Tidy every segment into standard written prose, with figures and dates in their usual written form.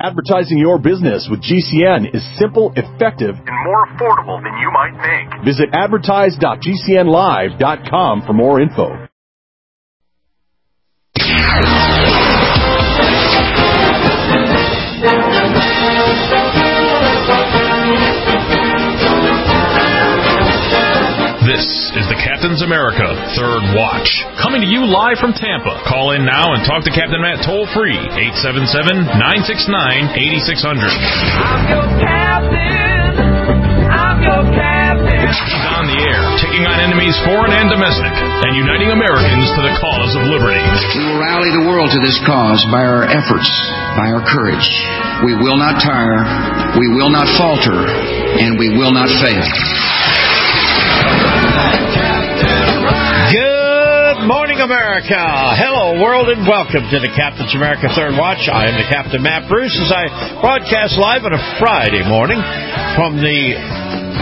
Advertising your business with GCN is simple, effective, and more affordable than you might think. Visit advertise.gcnlive.com for more info. This is the Captain's America Third Watch, coming to you live from Tampa. Call in now and talk to Captain Matt toll-free, 877-969-8600. I'm your captain. I'm your captain. He's on the air, taking on enemies foreign and domestic, and uniting Americans to the cause of liberty. We will rally the world to this cause by our efforts, by our courage. We will not tire, we will not falter, and we will not fail. Good morning, America. Hello, world, and welcome to the Captain's America Third Watch. I am the Captain, Matt Bruce, as I broadcast live on a Friday morning from the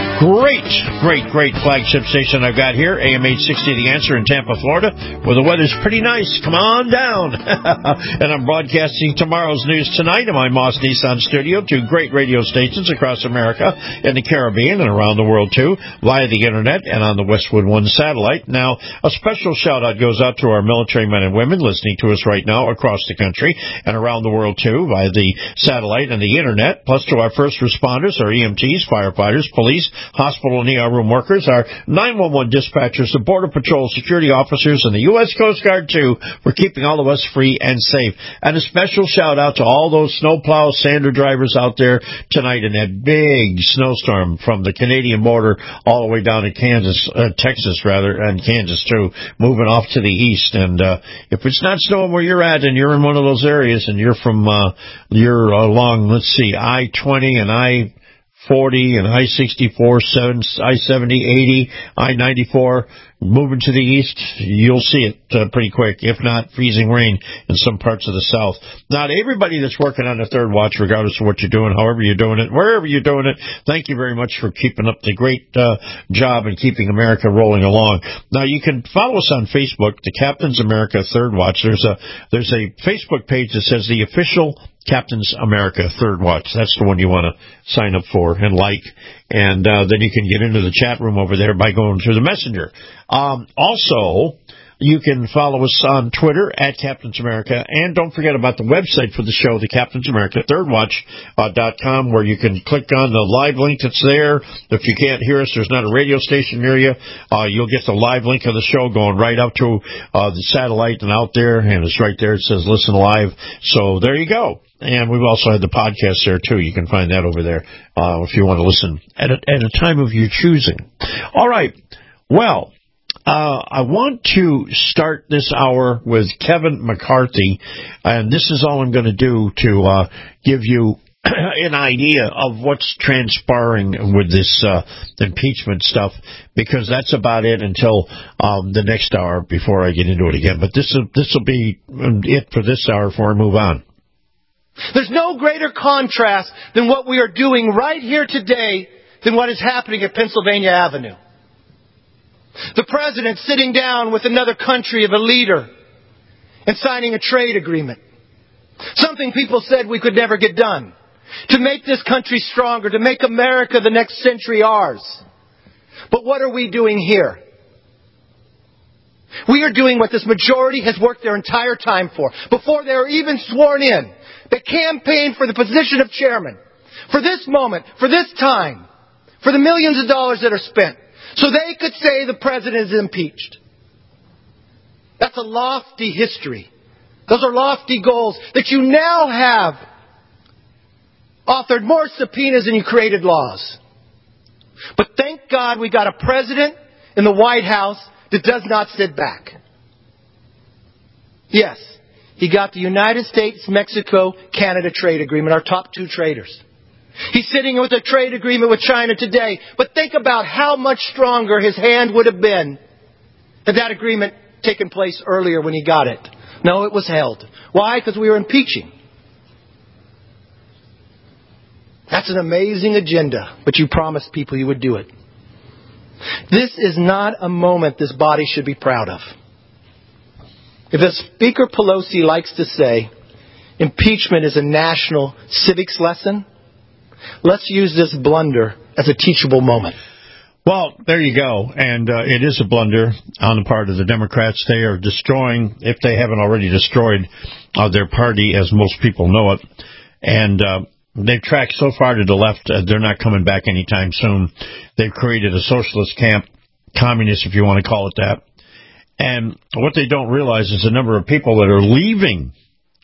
great flagship station I've got here, AM 860 The Answer in Tampa, Florida, where the weather's pretty nice. Come on down. And I'm broadcasting tomorrow's news tonight in my Moss Nissan studio to great radio stations across America and the Caribbean and around the world, too, via the Internet and on the Westwood One satellite. Now, a special shout-out goes out to our military men and women listening to us right now across the country and around the world, too, via the satellite and the Internet, plus to our first responders, our EMTs, firefighters, police, hospital and ER room workers, our 911 dispatchers, the Border Patrol security officers, and the U.S. Coast Guard, too, for keeping all of us free and safe. And a special shout-out to all those snowplow sander drivers out there tonight in that big snowstorm from the Canadian border all the way down to Texas, and Kansas, too, moving off to the east. And if it's not snowing where you're at and you're in one of those areas and you're you're along, I-20 and I-40 and I-64, I-70, 80, I-94, moving to the east, you'll see it pretty quick, if not freezing rain in some parts of the south. Now, to everybody that's working on the Third Watch, regardless of what you're doing, however you're doing it, wherever you're doing it, thank you very much for keeping up the great job and keeping America rolling along. Now, you can follow us on Facebook, the Captain's America Third Watch. There's a Facebook page that says the official Captain's America Third Watch. That's the one you want to sign up for and like. And then you can get into the chat room over there by going through the messenger. Also, you can follow us on Twitter at Captain's America. And don't forget about the website for the show, the Captain's America ThirdWatch.com, where you can click on the live link that's there. If you can't hear us, there's not a radio station near you. You'll get the live link of the show going right up to the satellite and out there. And it's right there. It says listen live. So there you go. And we've also had the podcast there, too. You can find that over there if you want to listen at a time of your choosing. All right. Well, I want to start this hour with Kevin McCarthy, and this is all I'm going to do to give you an idea of what's transpiring with this impeachment stuff, because that's about it until the next hour before I get into it again. But this will be it for this hour before I move on. There's no greater contrast than what we are doing right here today than what is happening at Pennsylvania Avenue. The president sitting down with another country of a leader and signing a trade agreement. Something people said we could never get done. To make this country stronger, to make America the next century ours. But what are we doing here? We are doing what this majority has worked their entire time for. Before they were even sworn in. They campaigned for the position of chairman. For this moment, for this time. For the millions of dollars that are spent. So they could say the president is impeached. That's a lofty history. Those are lofty goals that you now have authored more subpoenas than you created laws. But thank God we got a president in the White House that does not sit back. Yes, he got the United States-Mexico-Canada trade agreement, our top two traders. He's sitting with a trade agreement with China today. But think about how much stronger his hand would have been had that agreement taken place earlier when he got it. No, it was held. Why? Because we were impeaching. That's an amazing agenda, but you promised people you would do it. This is not a moment this body should be proud of. If as Speaker Pelosi likes to say, impeachment is a national civics lesson, let's use this blunder as a teachable moment. Well, there you go. And it is a blunder on the part of the Democrats. They are destroying, if they haven't already destroyed, their party as most people know it. And they've tracked so far to the left, they're not coming back anytime soon. They've created a socialist camp, communist if you want to call it that. And what they don't realize is the number of people that are leaving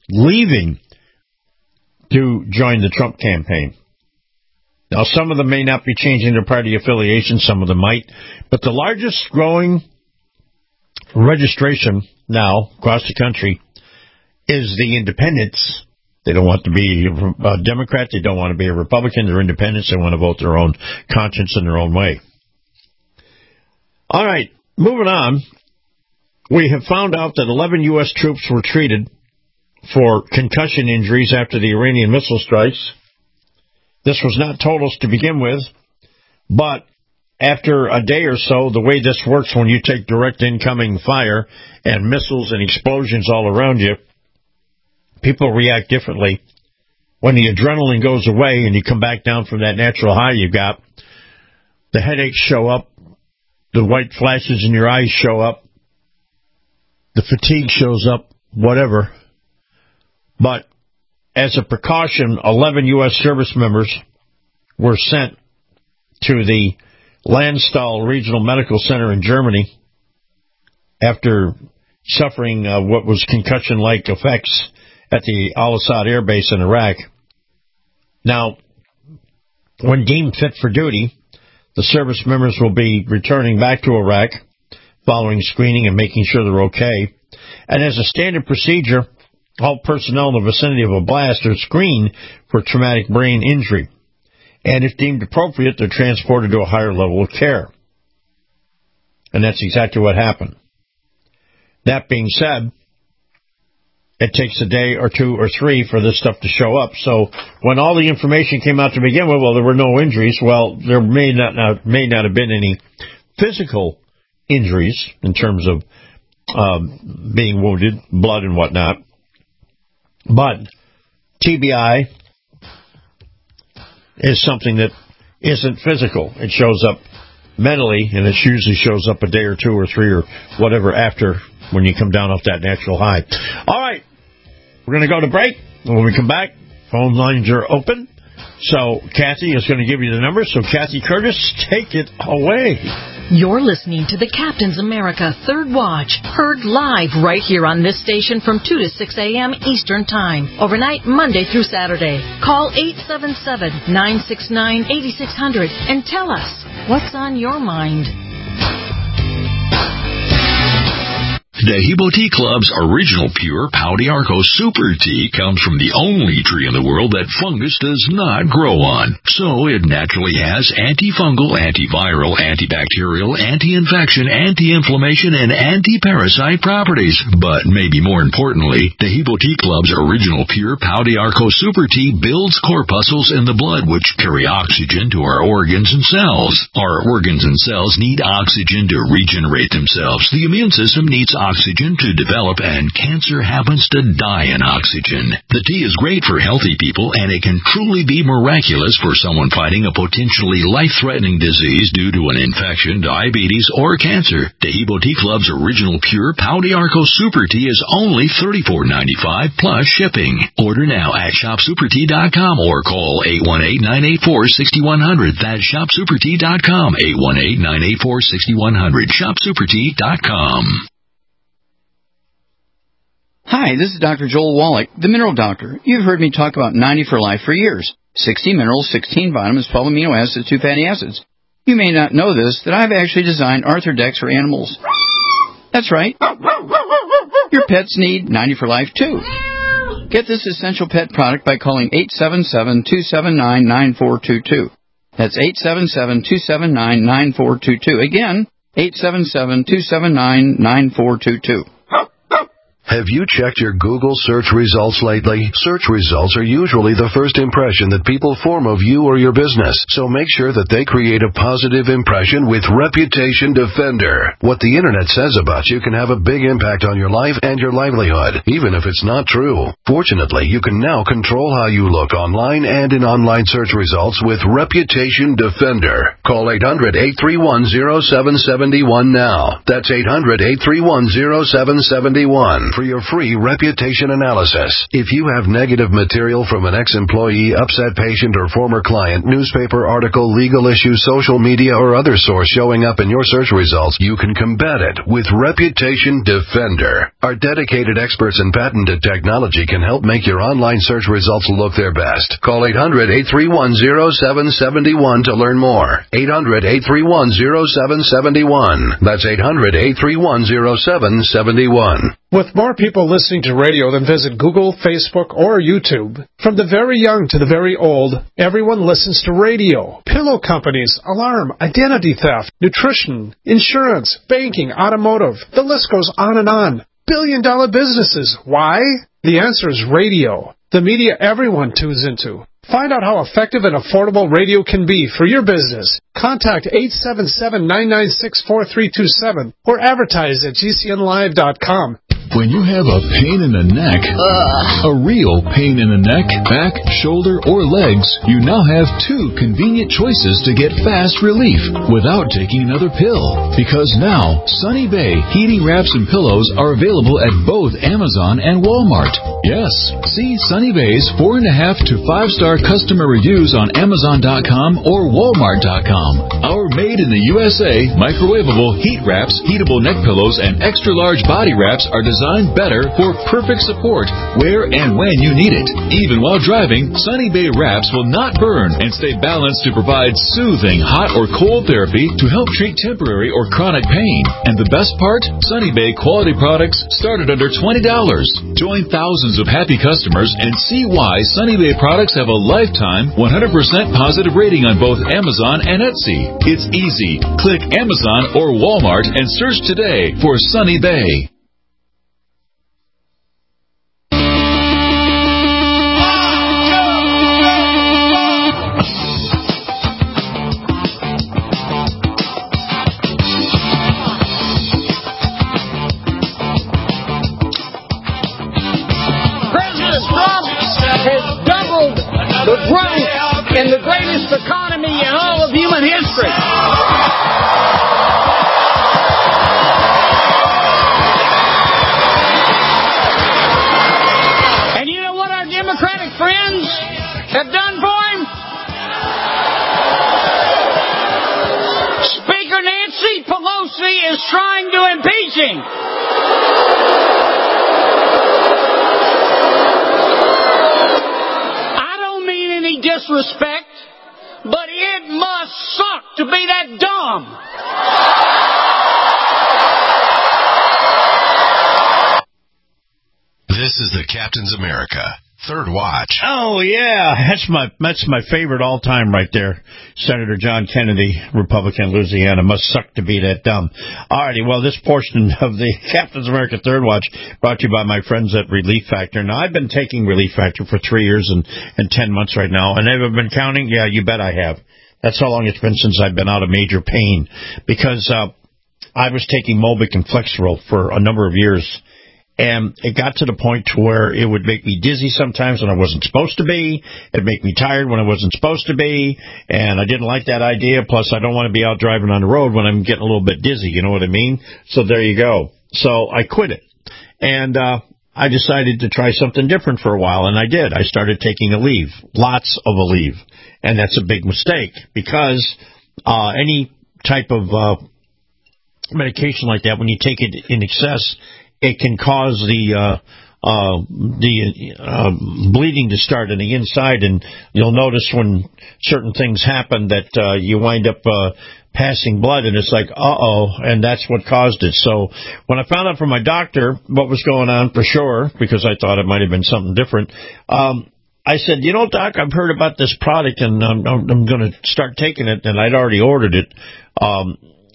to join the Trump campaign. Now, some of them may not be changing their party affiliation, some of them might, but the largest growing registration now across the country is the independents. They don't want to be a Democrat, they don't want to be a Republican, they're independents, they want to vote their own conscience in their own way. All right, moving on. We have found out that 11 U.S. troops were treated for concussion injuries after the Iranian missile strikes. This was not told us to begin with, but after a day or so, the way this works when you take direct incoming fire and missiles and explosions all around you, people react differently. When the adrenaline goes away and you come back down from that natural high you got, the headaches show up, the white flashes in your eyes show up, the fatigue shows up, whatever. But as a precaution, 11 U.S. service members were sent to the Landstuhl Regional Medical Center in Germany after suffering what was concussion-like effects at the Al-Assad Air Base in Iraq. Now, when deemed fit for duty, the service members will be returning back to Iraq following screening and making sure they're okay. And as a standard procedure, all personnel in the vicinity of a blast are screened for traumatic brain injury. And if deemed appropriate, they're transported to a higher level of care. And that's exactly what happened. That being said, it takes a day or two or three for this stuff to show up. So when all the information came out to begin with, well, there were no injuries. Well, there may not have been any physical injuries in terms of being wounded, blood and whatnot. But TBI is something that isn't physical. It shows up mentally, and it usually shows up a day or two or three or whatever after when you come down off that natural high. All right, we're going to go to break. When we come back, phone lines are open. So Kathy is going to give you the number. So Kathy Curtis, take it away. You're listening to the Captain's America Third Watch, heard live right here on this station from 2 to 6 a.m. Eastern Time, overnight Monday through Saturday. Call 877-969-8600 and tell us what's on your mind. Dehibo Tea Club's original pure Pau d'Arco Super Tea comes from the only tree in the world that fungus does not grow on. So it naturally has antifungal, antiviral, antibacterial, anti-infection, anti-inflammation, and anti-parasite properties. But maybe more importantly, Dehibo Tea Club's original pure Pau d'Arco Super Tea builds corpuscles in the blood which carry oxygen to our organs and cells. Our organs and cells need oxygen to regenerate themselves. The immune system needs oxygen to develop, and cancer happens to die in oxygen. The tea is great for healthy people, and it can truly be miraculous for someone fighting a potentially life-threatening disease due to an infection, diabetes, or cancer. Dehibo Tea Club's original pure Pau d'Arco Super Tea is only $34.95 plus shipping. Order now at shopsupertea.com or call 818-984-6100. That's shopsupertea.com, 818-984-6100, shopsupertea.com. Hi, this is Dr. Joel Wallach, the Mineral Doctor. You've heard me talk about 90 for Life for years. 60 minerals, 16 vitamins, 12 amino acids, 2 fatty acids. You may not know this, that I've actually designed Arthrodex for animals. That's right. Your pets need 90 for Life, too. Get this essential pet product by calling 877-279-9422. That's 877-279-9422. Again, 877-279-9422. Have you checked your Google search results lately? Search results are usually the first impression that people form of you or your business, so make sure that they create a positive impression with Reputation Defender. What the internet says about you can have a big impact on your life and your livelihood, even if it's not true. Fortunately, you can now control how you look online and in online search results with Reputation Defender. Call 800-831-0771 now. That's 800-831-0771 for your free reputation analysis. If you have negative material from an ex-employee, upset patient, or former client, newspaper article, legal issue, social media, or other source showing up in your search results, you can combat it with Reputation Defender. Our dedicated experts in patented technology can help make your online search results look their best. Call 800-831-0771 to learn more. 800-831-0771. That's 800-831-0771. With more people listening to radio than visit Google, Facebook, or YouTube, from the very young to the very old, everyone listens to radio. Pillow companies, alarm, identity theft, nutrition, insurance, banking, automotive. The list goes on and on. Billion-dollar businesses. Why? The answer is radio. The media everyone tunes into. Find out how effective and affordable radio can be for your business. Contact 877-996-4327 or advertise at GCNlive.com. When you have a pain in the neck, a real pain in the neck, back, shoulder, or legs, you now have two convenient choices to get fast relief without taking another pill. Because now, Sunny Bay heating wraps and pillows are available at both Amazon and Walmart. Yes, see Sunny Bay's 4.5 to 5-star customer reviews on Amazon.com or Walmart.com. Our made in the USA microwavable heat wraps, heatable neck pillows, and extra large body wraps are designed better for perfect support where and when you need it. Even while driving, Sunny Bay wraps will not burn and stay balanced to provide soothing hot or cold therapy to help treat temporary or chronic pain. And the best part? Sunny Bay quality products start at under $20. Join thousands of happy customers and see why Sunny Bay products have a lifetime 100% positive rating on both Amazon and Etsy. It's easy. Click Amazon or Walmart and search today for Sunny Bay. The growth in the greatest economy in all of human history. And you know what our Democratic friends have done for him? Speaker Nancy Pelosi is trying to impeach him. Disrespect, but it must suck to be that dumb. This is the Captain's America Third Watch. Oh yeah, that's my favorite all time right there. Senator John Kennedy, Republican, Louisiana. Must suck to be that dumb. Alrighty, well, this portion of the Captain's America Third Watch brought to you by my friends at Relief Factor. Now, I've been taking Relief Factor for 3 years and 10 months right now, and have I been counting? Yeah, you bet I have. That's how long it's been since I've been out of major pain, because I was taking Mobic and Flexeril for a number of years. And it got to the point to where it would make me dizzy sometimes when I wasn't supposed to be. It'd make me tired when I wasn't supposed to be. And I didn't like that idea. Plus, I don't want to be out driving on the road when I'm getting a little bit dizzy. You know what I mean? So there you go. So I quit it. And I decided to try something different for a while. And I did. I started taking Aleve. Lots of Aleve. And that's a big mistake, because any type of medication like that, when you take it in excess, it can cause the bleeding to start on the inside, and you'll notice when certain things happen that you wind up passing blood, and it's like, and that's what caused it. So when I found out from my doctor what was going on for sure, because I thought it might have been something different, I said, you know, Doc, I've heard about this product, and I'm going to start taking it, and I'd already ordered it.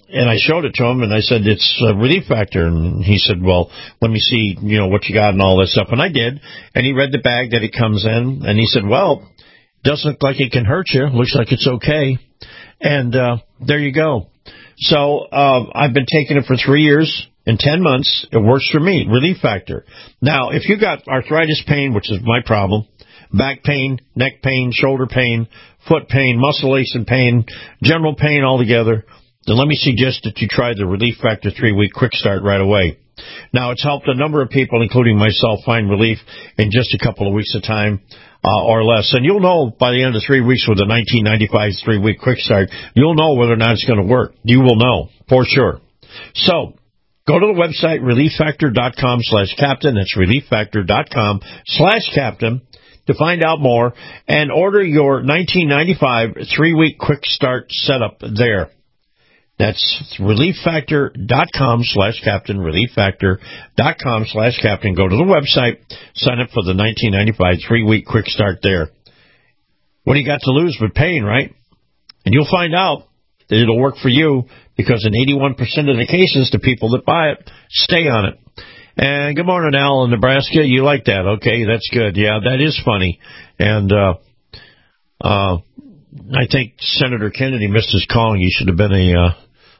And I showed it to him, and I said, it's Relief Factor. And he said, well, let me see, what you got and all this stuff. And I did. And he read the bag that it comes in, and he said, well, doesn't look like it can hurt you. Looks like it's okay. And there you go. So I've been taking it for 3 years and 10 months. It works for me, Relief Factor. Now, if you got arthritis pain, which is my problem, back pain, neck pain, shoulder pain, foot pain, muscle aches and pain, general pain altogether, then let me suggest that you try the Relief Factor 3-week quick start right away. Now, it's helped a number of people, including myself, find relief in just a couple of weeks of time or less. And you'll know by the end of 3 weeks with the 1995 3-week quick start, you'll know whether or not it's going to work. You will know for sure. So go to the website, relieffactor.com/captain. That's relieffactor.com/captain to find out more and order your 1995 3-week quick start setup there. That's relieffactor.com/captain, relieffactor.com/captain. Go to the website, sign up for the 1995 3-week quick start there. What do you got to lose but pain, right? And you'll find out that it'll work for you because in 81% of the cases, the people that buy it stay on it. And good morning, Al in Nebraska. You like that? Okay, that's good. Yeah, that is funny. And I think Senator Kennedy missed his calling. He should have been a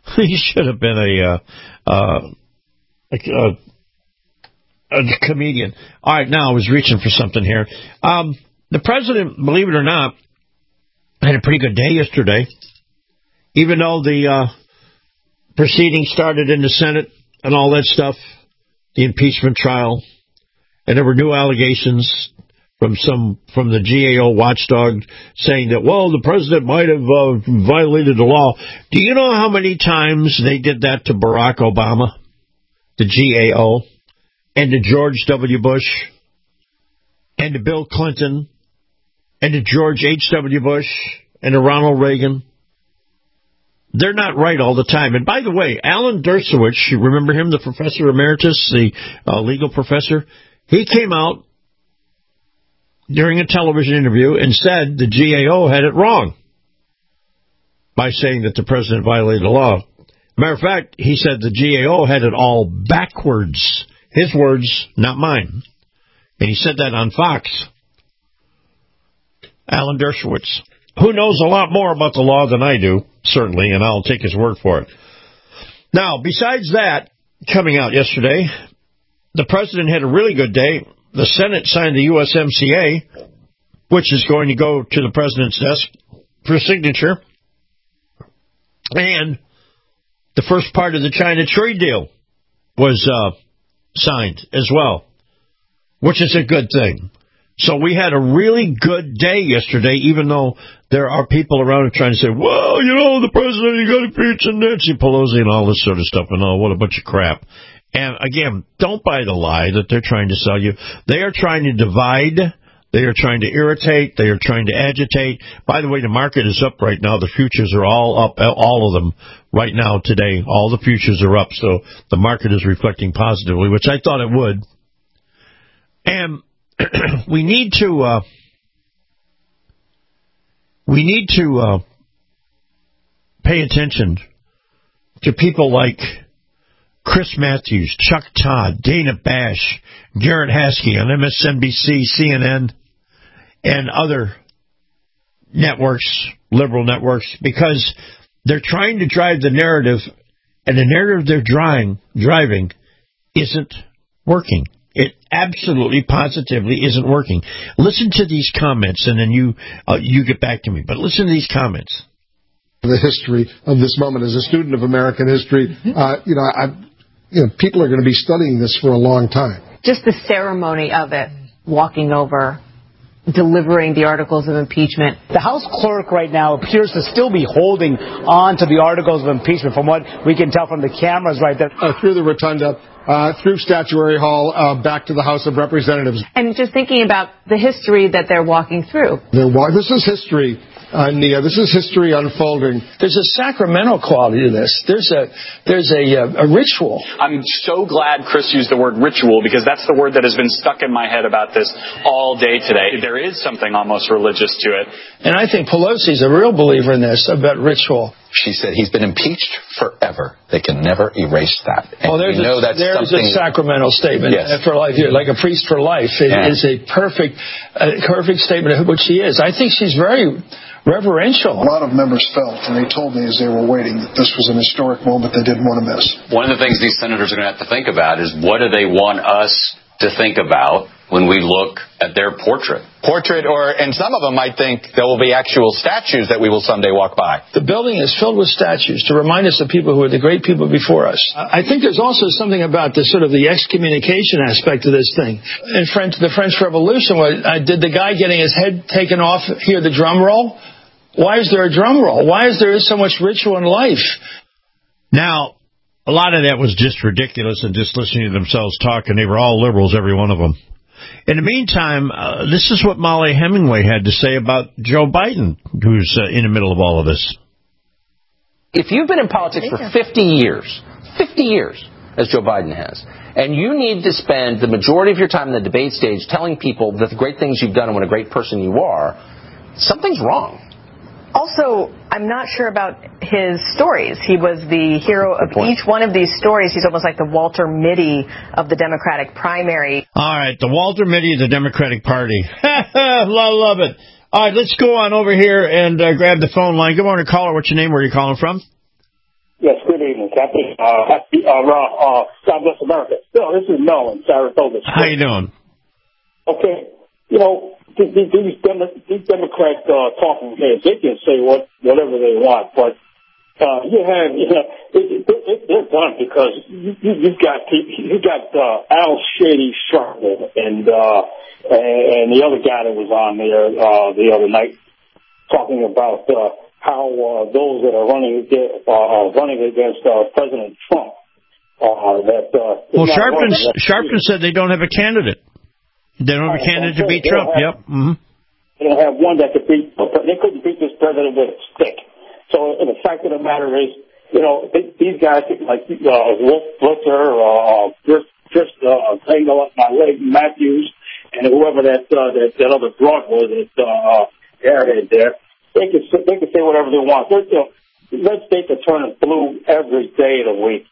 comedian. All right, now I was reaching for something here. The president, believe it or not, had a pretty good day yesterday. Even though the proceedings started in the Senate and all that stuff, the impeachment trial, and there were new allegations from the GAO watchdog saying that, well, the president might have violated the law. Do you know how many times they did that to Barack Obama, the GAO, and to George W. Bush, and to Bill Clinton, and to George H.W. Bush, and to Ronald Reagan? They're not right all the time. And by the way, Alan Dershowitz, you remember him, the professor emeritus, the legal professor? He came out during a television interview and said the GAO had it wrong by saying that the president violated the law. Matter of fact, he said the GAO had it all backwards. His words, not mine. And he said that on Fox. Alan Dershowitz, who knows a lot more about the law than I do, certainly, and I'll take his word for it. Now, besides that, coming out yesterday, the president had a really good day. The Senate signed the USMCA, which is going to go to the president's desk for signature. And the first part of the China trade deal was signed as well, which is a good thing. So we had a really good day yesterday, even though there are people around trying to say, well, the president, you got to impeach Nancy Pelosi and all this sort of stuff, and what a bunch of crap. And again, don't buy the lie that they're trying to sell you. They are trying to divide. They are trying to irritate. They are trying to agitate. By the way, the market is up right now. The futures are all up, all of them right now today. All the futures are up, so the market is reflecting positively, which I thought it would. And we need to pay attention to people like Chris Matthews, Chuck Todd, Dana Bash, Garrett Haskey on MSNBC, CNN, and other networks, liberal networks, because they're trying to drive the narrative, and the narrative they're driving isn't working. It absolutely, positively isn't working. Listen to these comments, and then you get back to me. But listen to these comments. The history of this moment as a student of American history, people are going to be studying this for a long time. Just the ceremony of it, walking over, delivering the articles of impeachment. The House clerk right now appears to still be holding on to the articles of impeachment, from what we can tell from the cameras right there. Through the rotunda, through Statuary Hall, back to the House of Representatives. And just thinking about the history that they're walking through. This is history. Nia, this is history unfolding. There's a sacramental quality to this. There's a ritual. I'm so glad Chris used the word ritual, because that's the word that has been stuck in my head about this all day today. There is something almost religious to it. And I think Pelosi's a real believer in this, about ritual. She said he's been impeached forever. They can never erase that. And there's a Sacramento statement for life here, like a priest for life. It is a perfect statement of what she is. I think she's very reverential. A lot of members felt, and they told me as they were waiting, that this was an historic moment they didn't want to miss. One of the things these senators are going to have to think about is what do they want us to think about when we look at their portrait, and some of them might think there will be actual statues that we will someday walk by. The building is filled with statues to remind us of people who are the great people before us. I think there's also something about the sort of the excommunication aspect of this thing. In the French Revolution, did the guy getting his head taken off hear the drum roll? Why is there a drum roll? Why is there so much ritual in life? Now, a lot of that was just ridiculous and just listening to themselves talk, and they were all liberals, every one of them. In the meantime, this is what Molly Hemingway had to say about Joe Biden, who's in the middle of all of this. If you've been in politics for 50 years, as Joe Biden has, and you need to spend the majority of your time in the debate stage telling people the great things you've done and what a great person you are, something's wrong. Also, I'm not sure about his stories. He was the hero of each one of these stories. He's almost like the Walter Mitty of the Democratic primary. All right, the Walter Mitty of the Democratic Party. Love it. All right, let's go on over here and grab the phone line. Good morning, caller. What's your name? Where are you calling from? Yes, good evening, Captain. God bless America. Bill, this is Mel in Saratoga. How you doing? Okay, these Democrat talking heads, they can say whatever they want, but they're done because you've got Al Shady Sharp and the other guy that was on there the other night talking about how those that are running against President Trump. Sharpton said they don't have a candidate. They don't have a candidate to beat Trump. They don't have one that could beat. They couldn't beat this president with a stick. So the fact of the matter is, these guys like Blitzer, just my leg Matthews, and whoever that other broad was that airhead there. They can say whatever they want. Red states are turning blue every day of the week.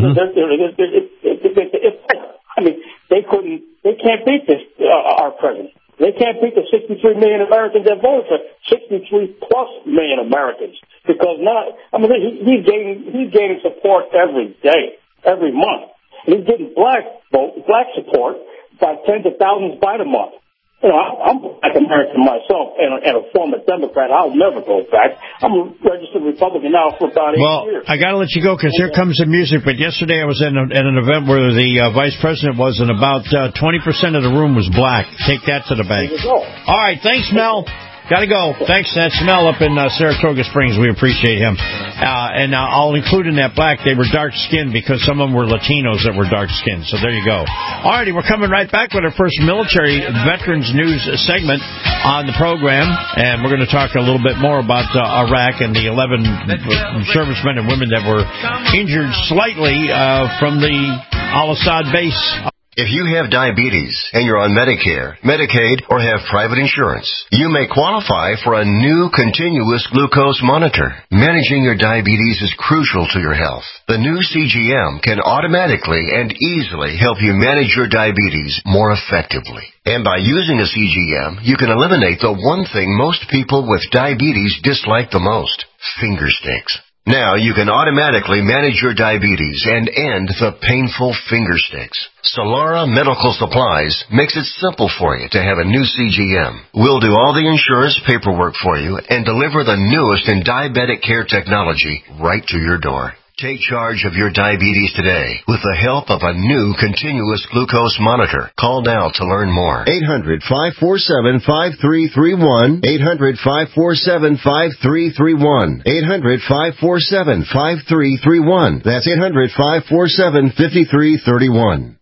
They can't beat this, our president. They can't beat the 63 million Americans that voted for 63 plus million Americans. Because he's gaining support every day, every month. And he's getting black support by tens of thousands by the month. I'm a black American myself and a former Democrat. I'll never go back. I'm a registered Republican now for about 8 years. I got to let you go because here comes the music. But yesterday I was at an event where the vice president was, and about 20% of the room was black. Take that to the bank. All right. Thanks, Mel. Got to go. Thanks. That's Mel up in Saratoga Springs. We appreciate him. And I'll include in that black, they were dark-skinned because some of them were Latinos that were dark-skinned. So there you go. All righty, we're coming right back with our first military veterans news segment on the program. And we're going to talk a little bit more about Iraq and the 11 servicemen and women that were injured slightly from the Al-Assad base. If you have diabetes and you're on Medicare, Medicaid, or have private insurance, you may qualify for a new continuous glucose monitor. Managing your diabetes is crucial to your health. The new CGM can automatically and easily help you manage your diabetes more effectively. And by using a CGM, you can eliminate the one thing most people with diabetes dislike the most: finger sticks. Now you can automatically manage your diabetes and end the painful finger sticks. Solara Medical Supplies makes it simple for you to have a new CGM. We'll do all the insurance paperwork for you and deliver the newest in diabetic care technology right to your door. Take charge of your diabetes today with the help of a new continuous glucose monitor. Call now to learn more. 800-547-5331. 800-547-5331. 800-547-5331. That's 800-547-5331.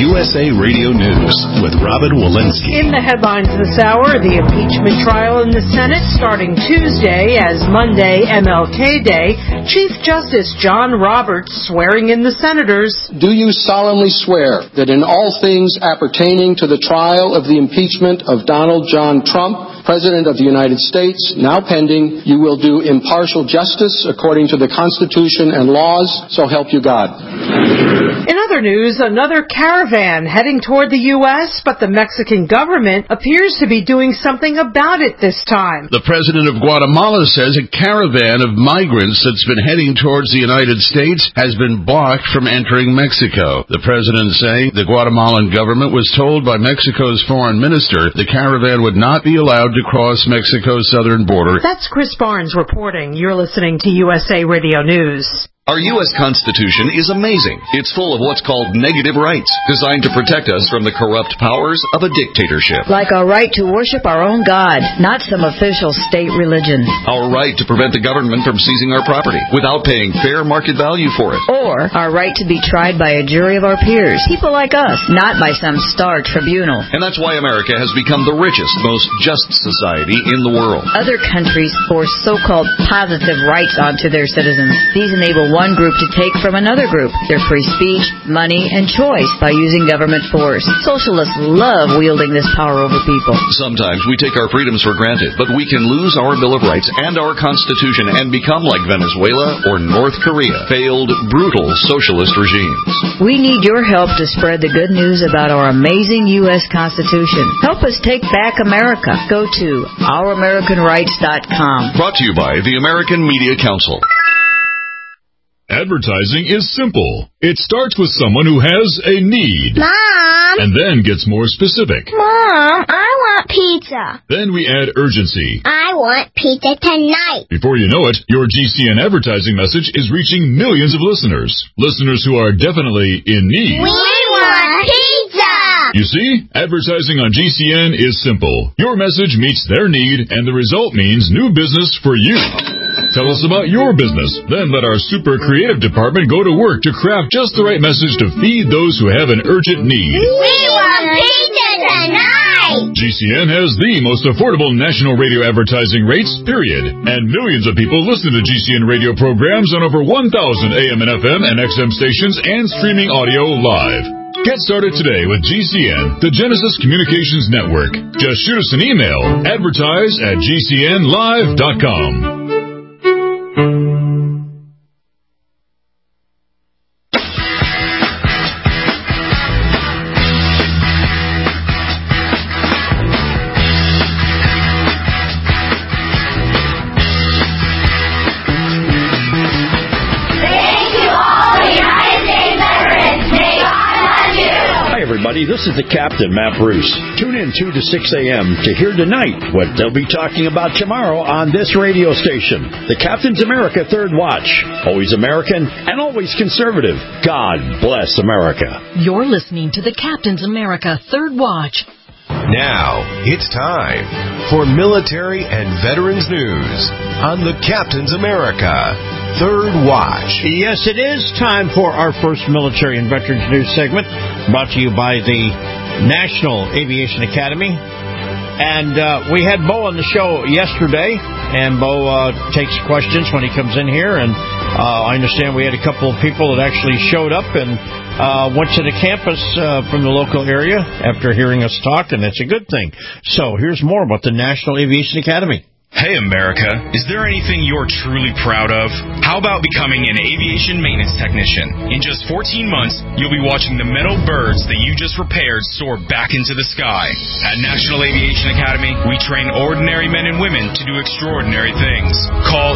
USA Radio News with Robin Walensky. In the headlines this hour, the impeachment trial in the Senate starting Tuesday as Monday, MLK Day. Chief Justice John Roberts swearing in the senators. Do you solemnly swear that in all things appertaining to the trial of the impeachment of Donald John Trump, President of the United States, now pending, you will do impartial justice according to the Constitution and laws, so help you God? In other news, another caravan heading toward the U.S., but the Mexican government appears to be doing something about it this time. The president of Guatemala says a caravan of migrants that's been heading towards the United States has been blocked from entering Mexico. The president saying the Guatemalan government was told by Mexico's foreign minister the caravan would not be allowed to cross Mexico's southern border. That's Chris Barnes reporting. You're listening to USA Radio News. Our U.S. Constitution is amazing. It's full of what's called negative rights, designed to protect us from the corrupt powers of a dictatorship. Like our right to worship our own God, not some official state religion. Our right to prevent the government from seizing our property without paying fair market value for it. Or our right to be tried by a jury of our peers, people like us, not by some star tribunal. And that's why America has become the richest, most just society in the world. Other countries force so-called positive rights onto their citizens. These enable one group to take from another group their free speech, money, and choice by using government force. Socialists love wielding this power over people. Sometimes we take our freedoms for granted, but we can lose our Bill of Rights and our Constitution and become like Venezuela or North Korea, failed, brutal socialist regimes. We need your help to spread the good news about our amazing U.S. Constitution. Help us take back America. Go to ouramericanrights.com. Brought to you by the American Media Council. Advertising is simple. It starts with someone who has a need. Mom! And then gets more specific. Mom, I want pizza. Then we add urgency. I want pizza tonight. Before you know it, your GCN advertising message is reaching millions of listeners. Listeners who are definitely in need. We want pizza! You see, advertising on GCN is simple. Your message meets their need, and the result means new business for you. Tell us about your business. Then let our super creative department go to work to craft just the right message to feed those who have an urgent need. We want pizza tonight! GCN has the most affordable national radio advertising rates, period. And millions of people listen to GCN radio programs on over 1,000 AM and FM and XM stations and streaming audio live. Get started today with GCN, the Genesis Communications Network. Just shoot us an email, advertise@gcnlive.com. This is the Captain, Matt Bruce. Tune in 2 to 6 a.m. to hear tonight what they'll be talking about tomorrow on this radio station. The Captain's America Third Watch. Always American and always conservative. God bless America. You're listening to the Captain's America Third Watch. Now, it's time for military and veterans news on the Captain's America Third Watch. Yes, it is time for our first military and veterans news segment, brought to you by the National Aviation Academy. And we had Bo on the show yesterday, and Bo takes questions when he comes in here. And I understand we had a couple of people that actually showed up and went to the campus from the local area after hearing us talk, and that's a good thing. So here's more about the National Aviation Academy. Hey, America, is there anything you're truly proud of? How about becoming an aviation maintenance technician? In just 14 months, you'll be watching the metal birds that you just repaired soar back into the sky. At National Aviation Academy, we train ordinary men and women to do extraordinary things. Call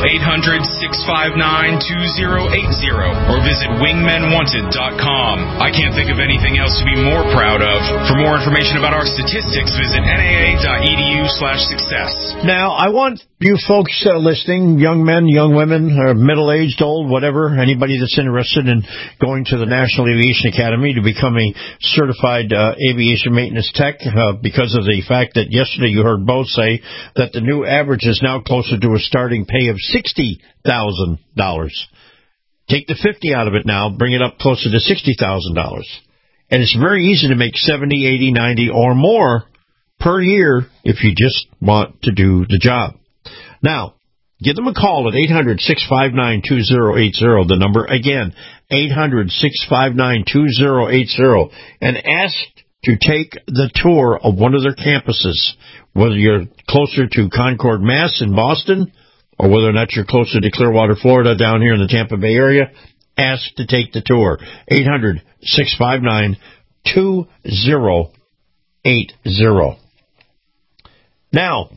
800-659-2080 or visit wingmenwanted.com. I can't think of anything else to be more proud of. For more information about our statistics, visit naa.edu/success. Now, I want you folks listening, young men, young women, or middle-aged, old, whatever, anybody that's interested in going to the National Aviation Academy to become a certified aviation maintenance tech, because of the fact that yesterday you heard Bo say that the new average is now closer to a starting pay of $60,000. Take the 50 out of it now, bring it up closer to $60,000. And it's very easy to make 70, 80, 90 or more per year if you just want to do the job. Now, give them a call at 800-659-2080. The number again, 800-659-2080, and ask to take the tour of one of their campuses, whether you're closer to Concord, Mass. In Boston, or whether or not you're closer to Clearwater, Florida, down here in the Tampa Bay area. Ask to take the tour. 800-659-2080. Now,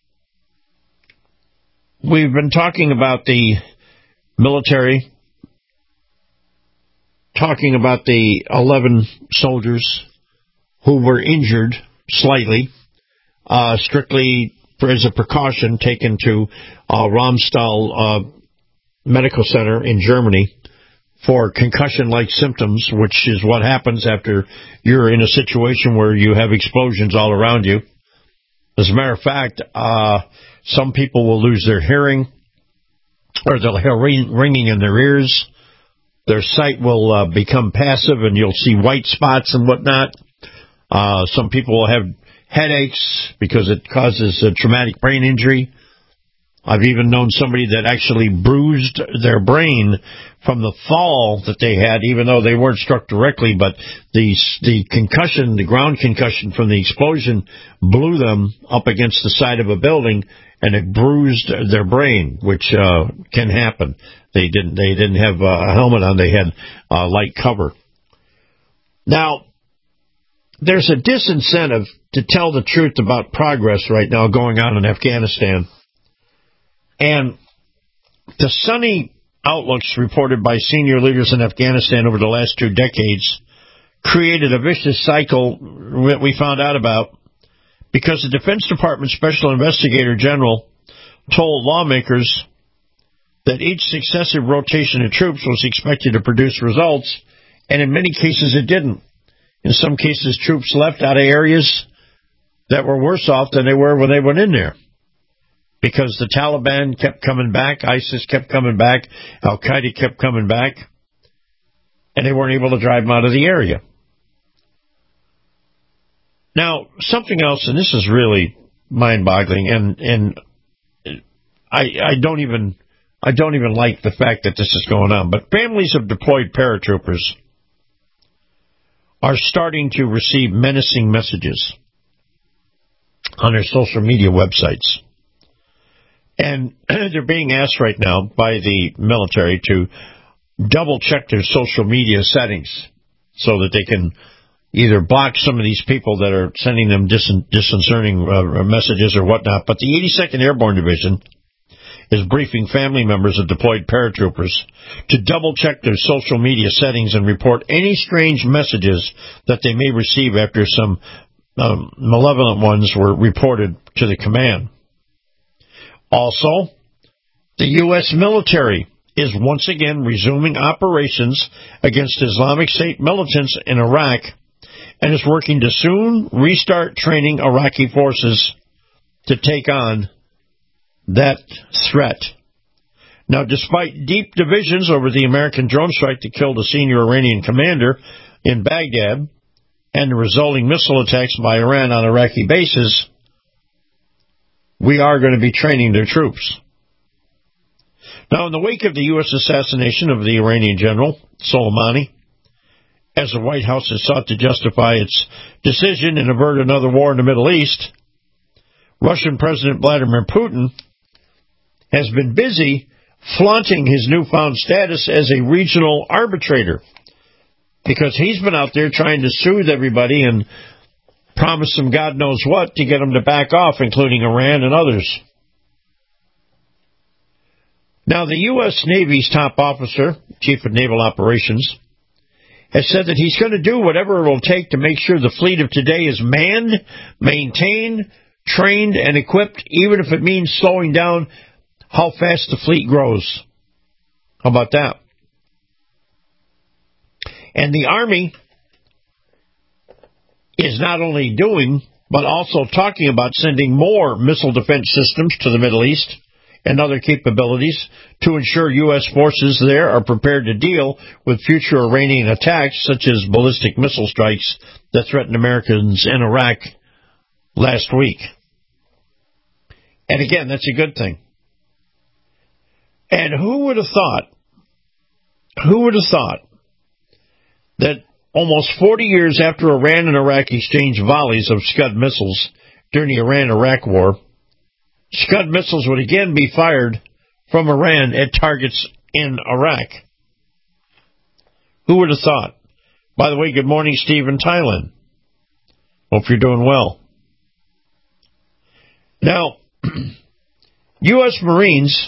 we've been talking about the military, talking about the 11 soldiers who were injured slightly, strictly as a precaution, taken to Ramstal Medical Center in Germany for concussion-like symptoms, which is what happens after you're in a situation where you have explosions all around you. As a matter of fact, some people will lose their hearing, or they'll hear ringing in their ears. Their sight will become passive, and you'll see white spots and whatnot. Some people will have headaches because it causes a traumatic brain injury. I've even known somebody that actually bruised their brain from the fall that they had, even though they weren't struck directly, but the concussion, the ground concussion from the explosion blew them up against the side of a building, and it bruised their brain, which can happen. They didn't have a helmet on. They had light cover. Now, there's a disincentive to tell the truth about progress right now going on in Afghanistan. And the sunny outlooks reported by senior leaders in Afghanistan over the last 2 decades created a vicious cycle that we found out about because the Defense Department Special Investigator General told lawmakers that each successive rotation of troops was expected to produce results, and in many cases it didn't. In some cases, troops left out of areas that were worse off than they were when they went in there, because the Taliban kept coming back, ISIS kept coming back, Al-Qaeda kept coming back, and they weren't able to drive them out of the area. Now, something else, and this is really mind-boggling, and I don't even like the fact that this is going on, but families of deployed paratroopers are starting to receive menacing messages on their social media websites. And they're being asked right now by the military to double-check their social media settings so that they can either block some of these people that are sending them disconcerting messages or whatnot. But the 82nd Airborne Division is briefing family members of deployed paratroopers to double-check their social media settings and report any strange messages that they may receive after some malevolent ones were reported to the command. Also, the U.S. military is once again resuming operations against Islamic State militants in Iraq and is working to soon restart training Iraqi forces to take on that threat. Now, despite deep divisions over the American drone strike that killed a senior Iranian commander in Baghdad and the resulting missile attacks by Iran on Iraqi bases, we are going to be training their troops. Now, in the wake of the U.S. assassination of the Iranian general, Soleimani, as the White House has sought to justify its decision and avert another war in the Middle East, Russian President Vladimir Putin has been busy flaunting his newfound status as a regional arbitrator, because he's been out there trying to soothe everybody and promise them God knows what to get them to back off, including Iran and others. Now, the U.S. Navy's top officer, Chief of Naval Operations, has said that he's going to do whatever it will take to make sure the fleet of today is manned, maintained, trained, and equipped, even if it means slowing down how fast the fleet grows. How about that? And the Army is not only doing, but also talking about sending more missile defense systems to the Middle East and other capabilities to ensure U.S. forces there are prepared to deal with future Iranian attacks, such as ballistic missile strikes that threatened Americans in Iraq last week. And again, that's a good thing. And who would have thought that almost 40 years after Iran and Iraq exchanged volleys of Scud missiles during the Iran-Iraq war, Scud missiles would again be fired from Iran at targets in Iraq? Who would have thought? By the way, good morning, Steve in Thailand. Hope you're doing well. Now, U.S. Marines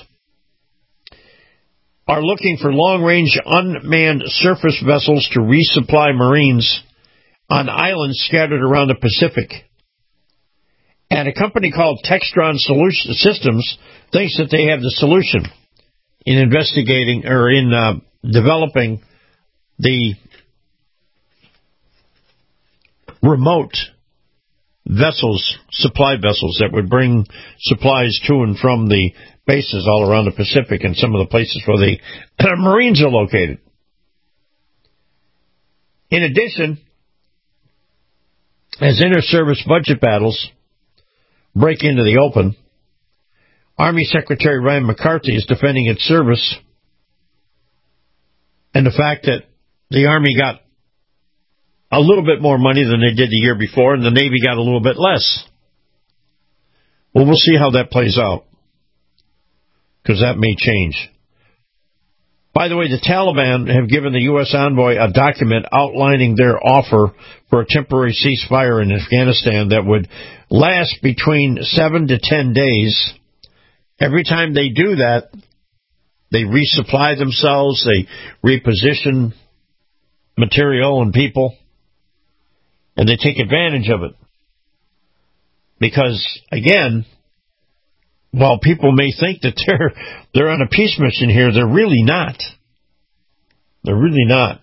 are looking for long-range unmanned surface vessels to resupply Marines on islands scattered around the Pacific. And a company called Textron Systems thinks that they have the solution in investigating or in developing the remote vessels, supply vessels that would bring supplies to and from the bases all around the Pacific and some of the places where the Marines are located. In addition, as inter-service budget battles break into the open, Army Secretary Ryan McCarthy is defending its service and the fact that the Army got a little bit more money than they did the year before, and the Navy got a little bit less. Well, we'll see how that plays out, because that may change. By the way, the Taliban have given the U.S. envoy a document outlining their offer for a temporary ceasefire in Afghanistan that would last between 7 to 10 days. Every time they do that, they resupply themselves, they reposition material and people, and they take advantage of it. Because, again, while people may think that they're on a peace mission here, they're really not. They're really not.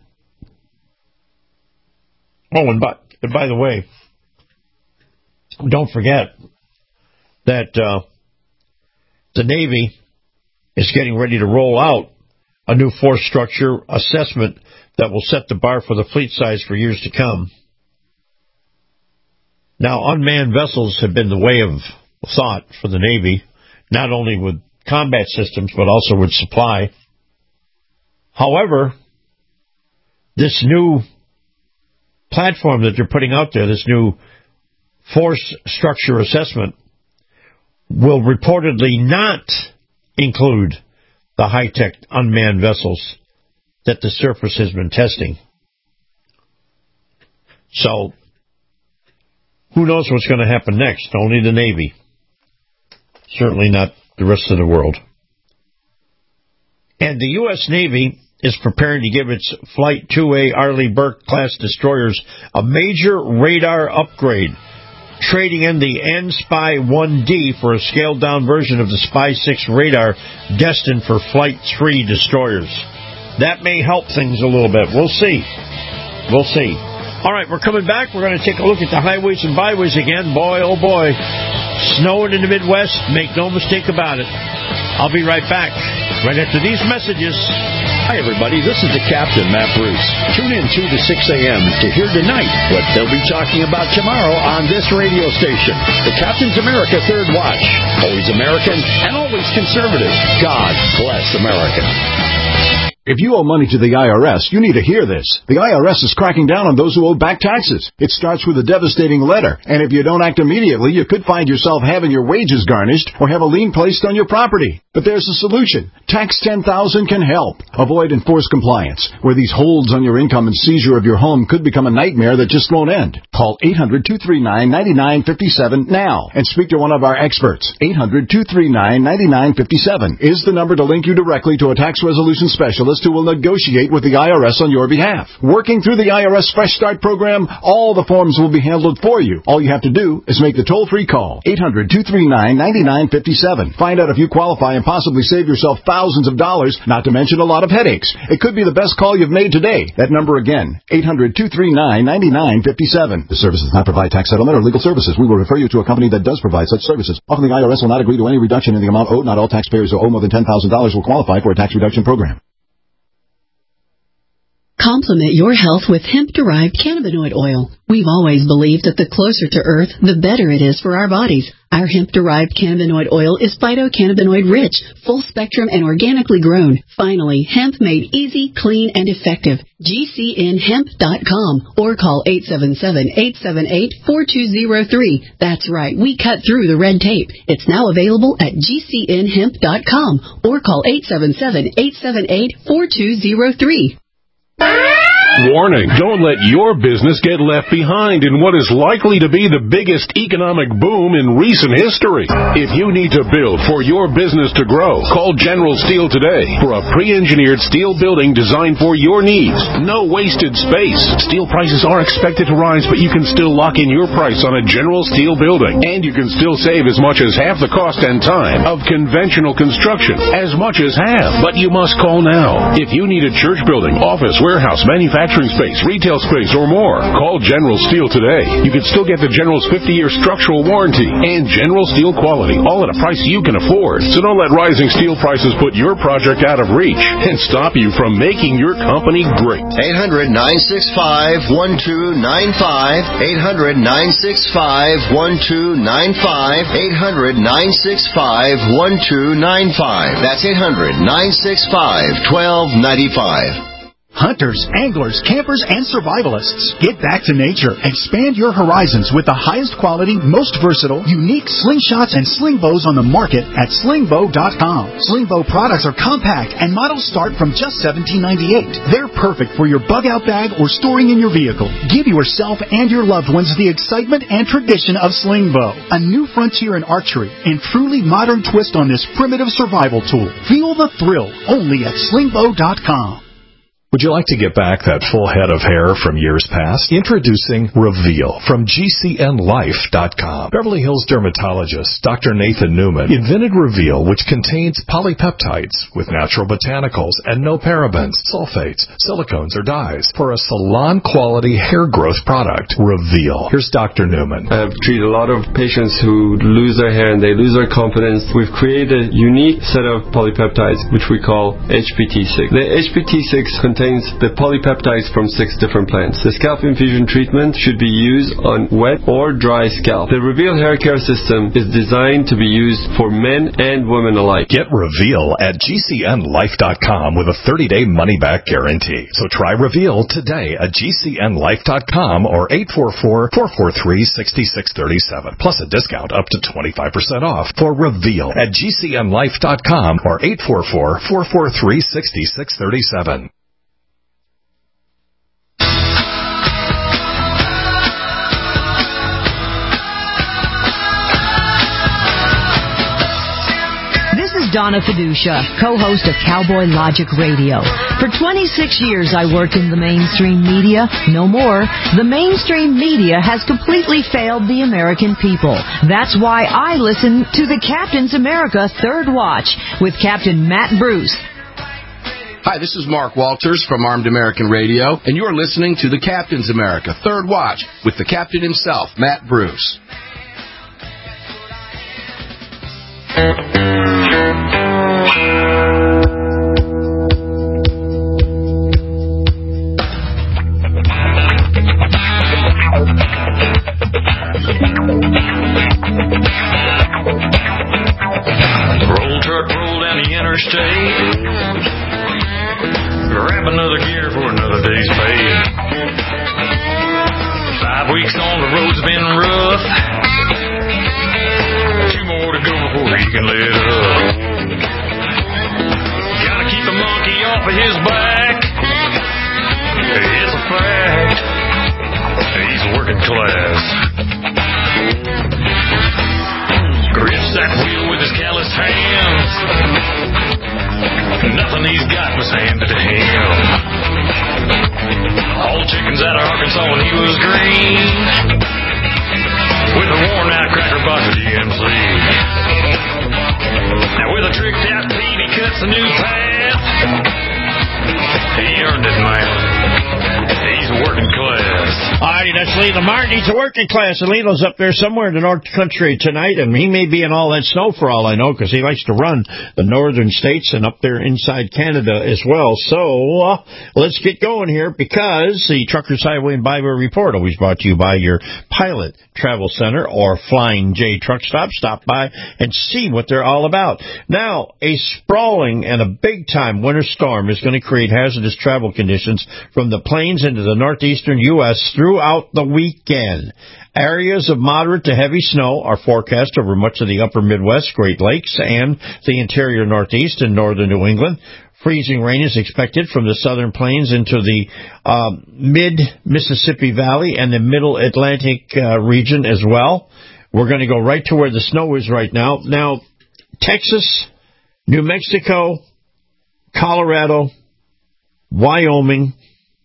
Oh, and by the way, don't forget that the Navy is getting ready to roll out a new force structure assessment that will set the bar for the fleet size for years to come. Now, unmanned vessels have been the way of thought for the Navy, not only with combat systems, but also with supply. However, this new platform that they're putting out there, this new force structure assessment, will reportedly not include the high-tech unmanned vessels that the surface has been testing. So, who knows what's going to happen next? Only the Navy. Certainly not the rest of the world. And the U.S. Navy is preparing to give its Flight 2A Arleigh Burke-class destroyers a major radar upgrade, trading in the N-Spy-1D for a scaled-down version of the Spy-6 radar destined for Flight 3 destroyers. That may help things a little bit. We'll see. We'll see. All right, we're coming back. We're going to take a look at the highways and byways again. Boy, oh boy. Snowing in the Midwest. Make no mistake about it. I'll be right back, right after these messages. Hi, everybody. This is the Captain, Matt Bruce. Tune in 2 to 6 a.m. to hear tonight what they'll be talking about tomorrow on this radio station. The Captain's America Third Watch. Always American and always conservative. God bless America. If you owe money to the IRS, you need to hear this. The IRS is cracking down on those who owe back taxes. It starts with a devastating letter, and if you don't act immediately, you could find yourself having your wages garnished or have a lien placed on your property. But there's a solution. Tax 10,000 can help. Avoid enforced compliance, where these holds on your income and seizure of your home could become a nightmare that just won't end. Call 800-239-9957 now and speak to one of our experts. 800-239-9957 is the number to link you directly to a tax resolution specialist specialist who will negotiate with the IRS on your behalf. Working through the IRS Fresh Start program, all the forms will be handled for you. All you have to do is make the toll-free call, 800-239-9957. Find out if you qualify and possibly save yourself thousands of dollars, not to mention a lot of headaches. It could be the best call you've made today. That number again, 800-239-9957. This service does not provide tax settlement or legal services. We will refer you to a company that does provide such services. Often the IRS will not agree to any reduction in the amount owed. Not all taxpayers who owe more than $10,000 will qualify for a tax reduction program. Complement your health with hemp-derived cannabinoid oil. We've always believed that the closer to Earth, the better it is for our bodies. Our hemp-derived cannabinoid oil is phytocannabinoid-rich, full-spectrum, and organically grown. Finally, hemp made easy, clean, and effective. GCNhemp.com or call 877-878-4203. That's right, we cut through the red tape. It's now available at GCNhemp.com or call 877-878-4203. Warning, don't let your business get left behind in what is likely to be the biggest economic boom in recent history. If you need to build for your business to grow, call General Steel today for a pre-engineered steel building designed for your needs. No wasted space. Steel prices are expected to rise, but you can still lock in your price on a General Steel building. And you can still save as much as half the cost and time of conventional construction. As much as half. But you must call now. If you need a church building, office, warehouse, manufacturing space, retail space, or more, call General Steel today. You can still get the General's 50-year structural warranty and General Steel quality, all at a price you can afford. So don't let rising steel prices put your project out of reach and stop you from making your company great. 800-965-1295. 800-965-1295. 800-965-1295. That's 800-965-1295. Hunters, anglers, campers, and survivalists, get back to nature. Expand your horizons with the highest quality, most versatile, unique slingshots and sling bows on the market at slingbow.com. Slingbow products are compact and models start from just $17.98. They're perfect for your bug-out bag or storing in your vehicle. Give yourself and your loved ones the excitement and tradition of Slingbow, a new frontier in archery and truly modern twist on this primitive survival tool. Feel the thrill only at slingbow.com. Would you like to get back that full head of hair from years past? Introducing Reveal from GCNlife.com. Beverly Hills dermatologist Dr. Nathan Newman invented Reveal, which contains polypeptides with natural botanicals and no parabens, sulfates, silicones, or dyes for a salon-quality hair growth product. Reveal. Here's Dr. Newman. I have treated a lot of patients who lose their hair and they lose their confidence. We've created a unique set of polypeptides, which we call HPT6. The HPT6 contains the polypeptides from 6 different plants. The scalp infusion treatment should be used on wet or dry scalp. The Reveal hair care system is designed to be used for men and women alike. Get Reveal at GCNlife.com with a 30-day money-back guarantee. So try Reveal today at GCNlife.com or 844-443-6637. Plus a discount up to 25% off for Reveal at GCNlife.com or 844-443-6637. Donna Fiducia, co-host of Cowboy Logic Radio. For 26 years, I worked in the mainstream media. No more. The mainstream media has completely failed the American people. That's why I listen to the Captain's America Third Watch with Captain Matt Bruce. Hi, this is Mark Walters from Armed American Radio, and you're listening to the Captain's America Third Watch with the Captain himself, Matt Bruce. Roll truck, roll down the interstate. Grab another gear for another day's pay. 5 weeks on the road's been rough. 2 more to go before he can let up. Gotta keep the monkey off of his back. It's a fact. He's working class. Grips that wheel with his callous hands. Nothing and he's got me saying to hell. All the chickens out of Arkansas when he was green, with a worn-out cracker box of GMC. Now with a tricked-out teeth, he cuts a new path. He earned it, man. He's working class. All righty, that's Lilo Martin. He's a working class, and Lilo's up there somewhere in the North Country tonight, and he may be in all that snow for all I know, because he likes to run the northern states and up there inside Canada as well. So let's get going here, because the Truckers Highway and Byway Report, always brought to you by your Pilot Travel Center or Flying J Truck Stop. Stop by and see what they're all about. Now, a sprawling and a big-time winter storm is going to create hazardous travel conditions from the plains into the northeastern U.S. throughout the weekend. Areas of moderate to heavy snow are forecast over much of the upper Midwest, Great Lakes, and the interior Northeast and northern New England. Freezing rain is expected from the southern plains into the mid-Mississippi Valley and the middle Atlantic region as well. We're going to go right to where the snow is right now. Now, Texas, New Mexico, Colorado, Wyoming,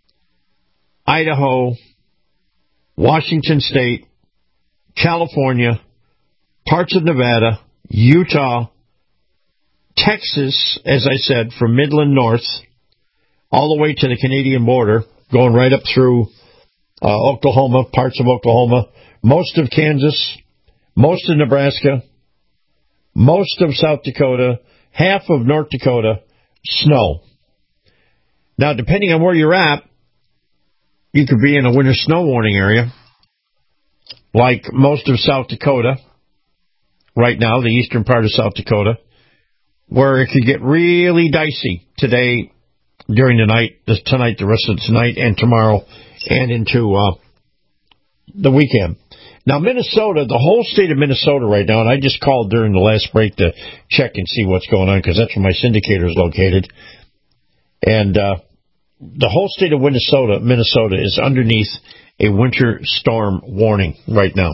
Idaho, Washington State, California, parts of Nevada, Utah, Texas, as I said, from Midland north, all the way to the Canadian border, going right up through Oklahoma, parts of Oklahoma, most of Kansas, most of Nebraska, most of South Dakota, half of North Dakota, snow. Now, depending on where you're at, you could be in a winter snow warning area, like most of South Dakota, right now, the eastern part of South Dakota, where it could get really dicey today, during the night, tonight, the rest of tonight, and tomorrow, and into the weekend. Now, Minnesota, the whole state of Minnesota right now, and I just called during the last break to check and see what's going on, because that's where my syndicator is located. And the whole state of Minnesota is underneath a winter storm warning right now.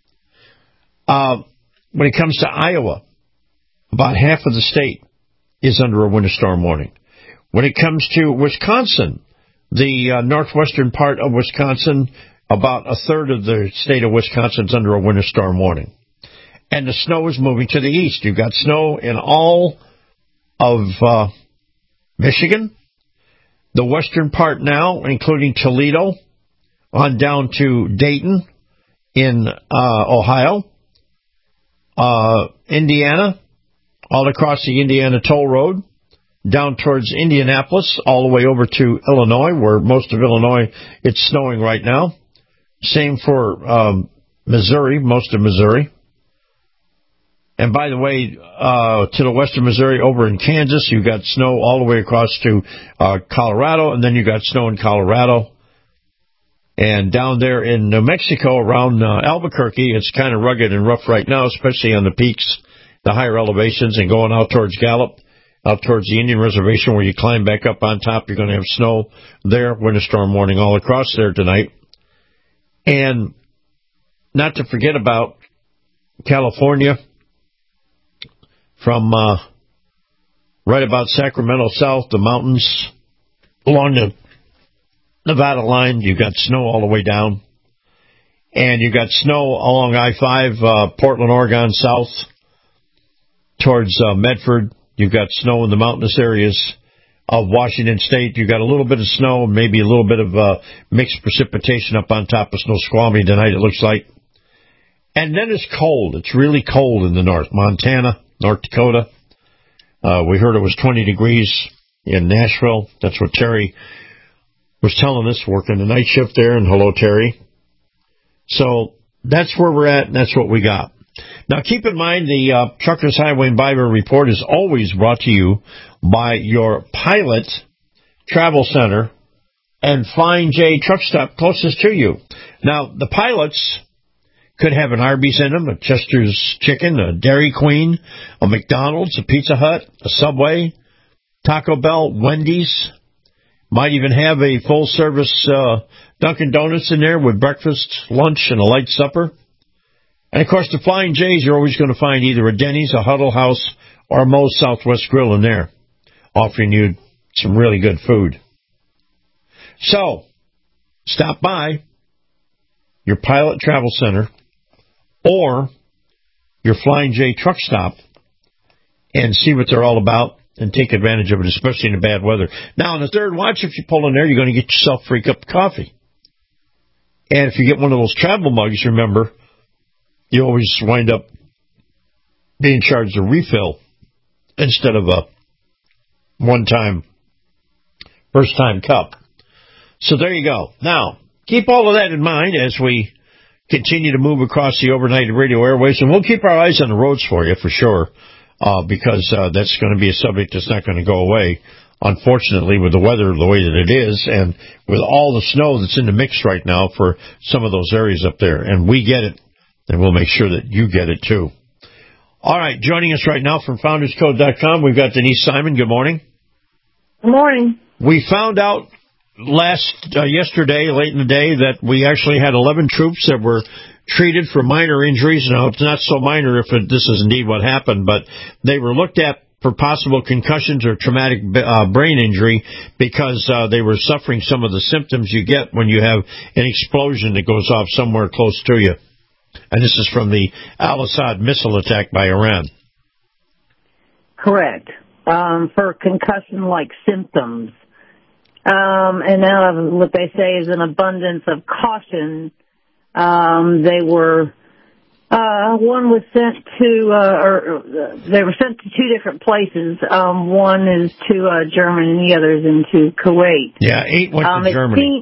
When it comes to Iowa, about half of the state is under a winter storm warning. When it comes to Wisconsin, the northwestern part of Wisconsin, about a third of the state of Wisconsin is under a winter storm warning. And the snow is moving to the east. You've got snow in all of Michigan, the western part now, including Toledo, on down to Dayton in Ohio, Indiana, all across the Indiana Toll Road, down towards Indianapolis, all the way over to Illinois, where most of Illinois, it's snowing right now. Same for Missouri, most of Missouri. And by the way, to the west of Missouri, over in Kansas, you've got snow all the way across to Colorado, and then you've got snow in Colorado. And down there in New Mexico, around Albuquerque, it's kind of rugged and rough right now, especially on the peaks, the higher elevations, and going out towards Gallup, out towards the Indian Reservation, where you climb back up on top, you're going to have snow there, winter storm warning all across there tonight. And not to forget about California, from right about Sacramento south, the mountains, along the Nevada line, you've got snow all the way down. And you've got snow along I-5, Portland, Oregon, south, towards Medford. You've got snow in the mountainous areas of Washington State. You've got a little bit of snow, maybe a little bit of mixed precipitation up on top of Snoqualmie tonight, it looks like. And then it's cold. It's really cold in the north. Montana, North Dakota. We heard it was 20 degrees in Nashville. That's what Terry was telling us, working the night shift there. And hello, Terry. So that's where we're at, and that's what we got. Now, keep in mind, the Truckers Highway and Byway Report is always brought to you by your Pilot Travel Center and Flying J Truck Stop closest to you. Now, the Pilots could have an Arby's in them, a Chester's Chicken, a Dairy Queen, a McDonald's, a Pizza Hut, a Subway, Taco Bell, Wendy's. Might even have a full-service Dunkin' Donuts in there with breakfast, lunch, and a light supper. And, of course, the Flying J's, you're always going to find either a Denny's, a Huddle House, or a Moe's Southwest Grill in there. offering you some really good food. So, stop by your Pilot Travel Center or your Flying J truck stop and see what they're all about and take advantage of it, especially in the bad weather. Now, in the third watch, if you pull in there, you're going to get yourself a free cup of coffee. And if you get one of those travel mugs, remember, you always wind up being charged a refill instead of a one-time, first-time cup. So there you go. Now, keep all of that in mind as we continue to move across the overnight radio airways, and we'll keep our eyes on the roads for you for sure, because that's going to be a subject that's not going to go away, unfortunately, with the weather the way that it is, and with all the snow that's in the mix right now for some of those areas up there. And we get it, and we'll make sure that you get it too. All right, joining us right now from FoundersCode.com, we've got Denise Simon. Good morning. Good morning. We found out yesterday, late in the day, that we actually had 11 troops that were treated for minor injuries. Now, it's not so minor if this is indeed what happened, but they were looked at for possible concussions or traumatic brain injury because they were suffering some of the symptoms you get when you have an explosion that goes off somewhere close to you. And this is from the Al-Assad missile attack by Iran. Correct. For concussion-like symptoms. And now what they say is an abundance of caution. They were, one was sent to, they were sent to two different places. One is to Germany and the other is into Kuwait. Yeah, 8 went to Germany.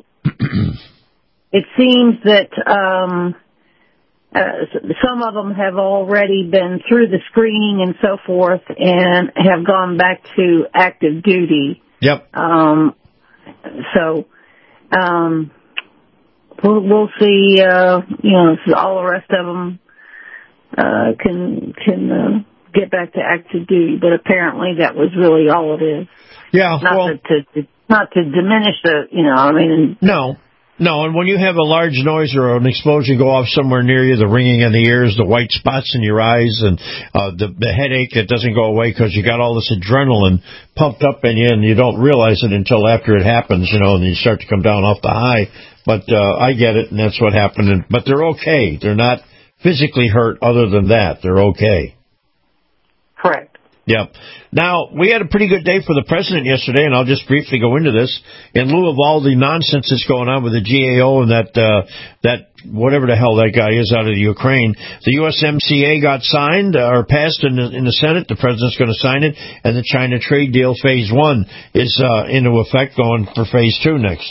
It seems that some of them have already been through the screening and so forth and have gone back to active duty. Yep. So, we'll see, all the rest of them, can get back to active duty, but apparently that was really all it is. Yeah. Not to diminish the, No, and when you have a large noise or an explosion go off somewhere near you, the ringing in the ears, the white spots in your eyes, and the headache that doesn't go away because you got all this adrenaline pumped up in you, and you don't realize it until after it happens, and you start to come down off the high. But I get it, and that's what happened. But they're okay. They're not physically hurt other than that. They're okay. Correct. Yep. Now, we had a pretty good day for the president yesterday, and I'll just briefly go into this. In lieu of all the nonsense that's going on with the GAO and that whatever the hell that guy is out of the Ukraine, the USMCA got signed or passed in the Senate. The president's going to sign it, and the China trade deal Phase 1 is into effect, going for Phase 2 next.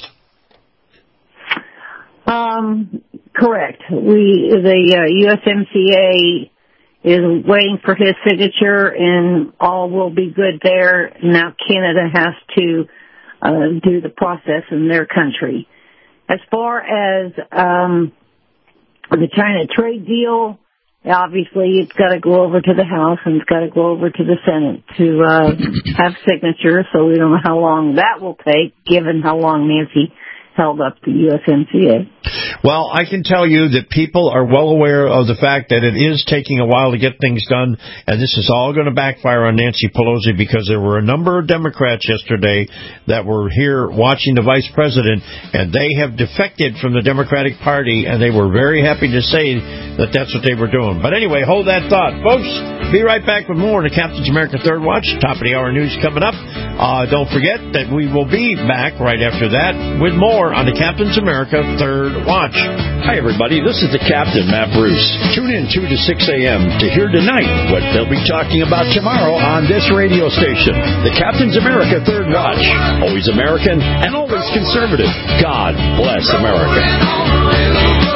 Correct. The USMCA is waiting for his signature, and all will be good there. Now Canada has to do the process in their country. As far as the China trade deal, obviously it's got to go over to the House and it's got to go over to the Senate to have signatures, so we don't know how long that will take, given how long Nancy held up the USMCA. Well, I can tell you that people are well aware of the fact that it is taking a while to get things done, and this is all going to backfire on Nancy Pelosi because there were a number of Democrats yesterday that were here watching the vice president, and they have defected from the Democratic Party, and they were very happy to say that that's what they were doing. But anyway, hold that thought. Folks, be right back with more on the Captain's America Third Watch. Top of the hour news coming up. Don't forget that we will be back right after that with more on the Captain's America Third Watch. Hi, everybody. This is the Captain, Matt Bruce. Tune in 2 to 6 a.m. to hear tonight what they'll be talking about tomorrow on this radio station. The Captain's America Third Watch. Always American and always conservative. God bless America.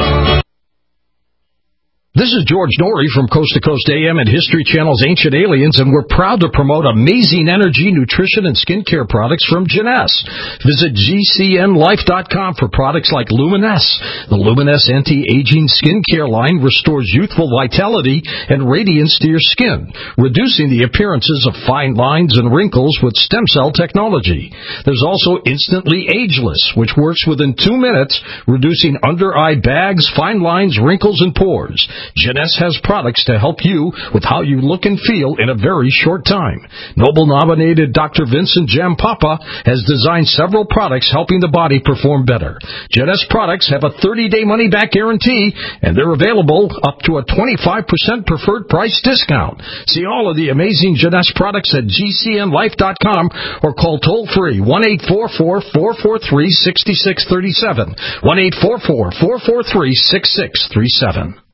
This is George Norrie from Coast to Coast AM and History Channel's Ancient Aliens, and we're proud to promote amazing energy, nutrition, and skincare products from Jeunesse. Visit GCNLife.com for products like Luminesse. The Luminesse anti-aging skincare line restores youthful vitality and radiance to your skin, reducing the appearances of fine lines and wrinkles with stem cell technology. There's also Instantly Ageless, which works within 2 minutes, reducing under-eye bags, fine lines, wrinkles, and pores. Jeunesse has products to help you with how you look and feel in a very short time. Nobel-nominated Dr. Vincent Jampapa has designed several products helping the body perform better. Jeunesse products have a 30-day money-back guarantee, and they're available up to a 25% preferred price discount. See all of the amazing Jeunesse products at GCNlife.com or call toll-free 1-844-443-6637. 1-844-443-6637.